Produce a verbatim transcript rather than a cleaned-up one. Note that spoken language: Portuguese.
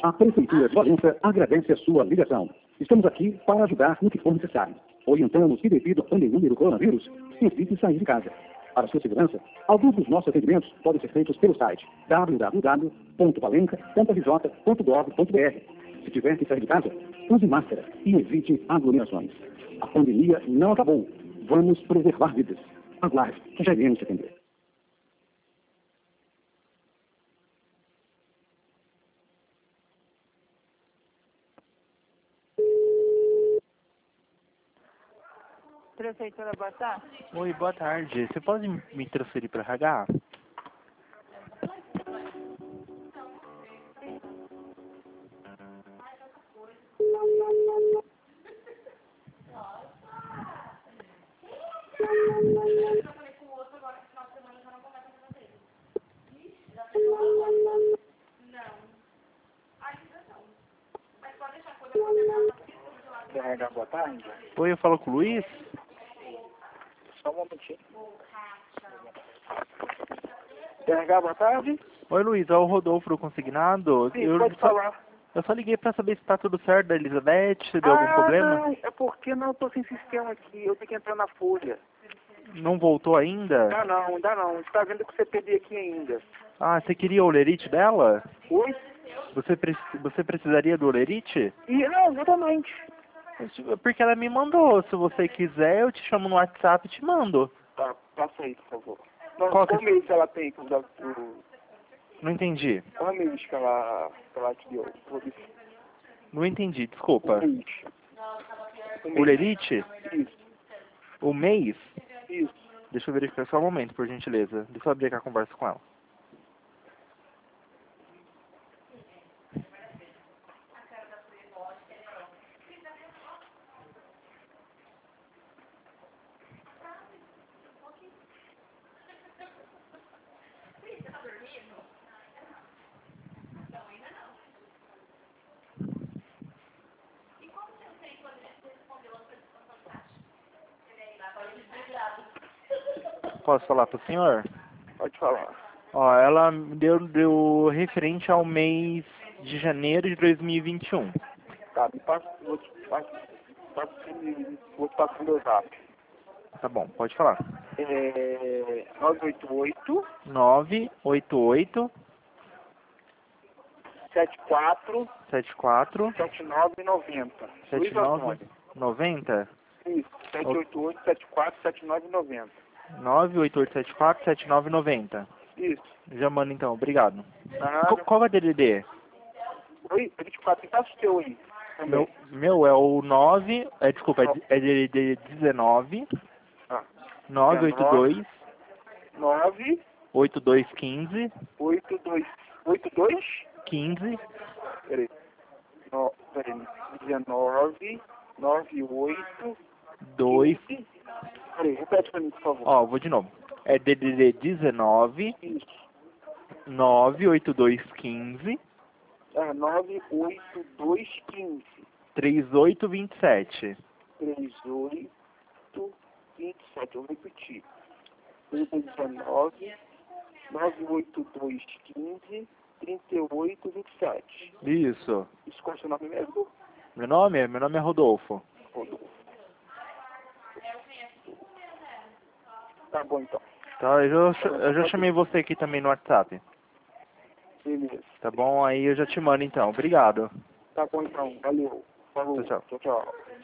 A Prefeitura de Valença agradece a sua ligação. Estamos aqui para ajudar no que for necessário. Orientamos que, devido à pandemia do coronavírus, evite sair de casa. Para sua segurança, alguns dos nossos atendimentos podem ser feitos pelo site w w w ponto valenca ponto r j ponto gov ponto b r. Se tiver que sair de casa, use máscara e evite aglomerações. A pandemia não acabou. Vamos preservar vidas. Aguarde, que já iremos te atender. Prefeitura, boa tarde. Oi, boa tarde. Você pode me transferir para R H? R H, boa tarde. Oi, eu falo com o Luiz? Só um momentinho. R H, boa tarde. Oi, Luiz, é o Rodolfo do Consignado. Sim, eu pode só, falar. Eu só liguei para saber se está tudo certo da Elizabeth, se deu ah, algum problema. Não, é porque não, eu tô sem sistema aqui, eu tenho que entrar na folha. Não voltou ainda? Ainda não, ainda não. Você tá vendo que você perdeu aqui ainda. Ah, você queria o lerite dela? Oi? Você, pre você precisaria do lerite? E, não, exatamente. Porque ela me mandou. Se você quiser, eu te chamo no WhatsApp e te mando. Tá, passa aí, por favor. Não, Qual qual que- mês ela tem? Que dá pro- Não entendi. Qual mês que ela, que ela te deu? Não entendi, desculpa. O mês. O lerite? Isso, O mês? isso. Deixa eu verificar só um momento, por gentileza. Deixa eu abrir aqui a conversa com ela. Posso falar pro senhor? Pode falar. Ó, ela deu, deu referente ao mês de janeiro de dois mil e vinte e um. Tá, me passa, vou te passar, passa, vou te passar o meu zap. Tá bom, pode falar. É nove oito oito, nove oito oito, sete quatro, sete quatro, sete nove nove zero. sete nove nove zero. Isso, sete oito oito, sete quatro, sete nove nove zero. nove oito oito sete quatro, sete nove nove zero. Isso. Já mando então, obrigado. Nada. Qual, qual é o D D D? Oi, vinte e quatro, passa o teu aí. Meu, meu é o nove, é, desculpa, é, é D D D dezenove, Ah, nove oito dois, nove, oito dois um cinco, oito dois, oito dois, quinze, peraí, no, peraí, dezenove, nove oito, dois, quinze, peraí, repete pra mim, por favor. ó, vou de novo. É D D D dezenove, Isso, nove oito dois um cinco, é nove oito dois, quinze, três oito dois sete. três oito, vinte e sete, eu vou repetir. dezenove, nove oito dois, quinze, trinta e oito, vinte e sete. Isso. Isso qual é o seu nome mesmo? Meu nome? Meu nome é Rodolfo. Rodolfo. Tá bom, então. Tá, eu já, eu já chamei você aqui também no WhatsApp. Beleza. Tá bom? Aí eu já te mando então. Obrigado. Tá bom, então. Valeu. Falou. Tchau, tchau. Tchau, tchau.